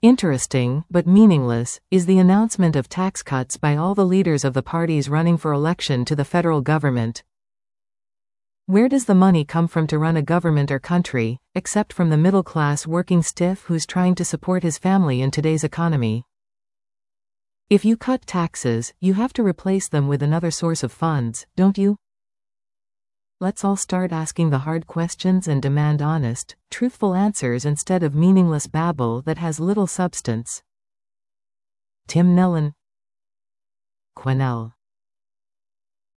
Interesting, but meaningless, is the announcement of tax cuts by all the leaders of the parties running for election to the federal government. Where does the money come from to run a government or country, except from the middle-class working stiff who's trying to support his family in today's economy? If you cut taxes, you have to replace them with another source of funds, don't you? Let's all start asking the hard questions and demand honest, truthful answers instead of meaningless babble that has little substance. Tim Nellen, Quesnel.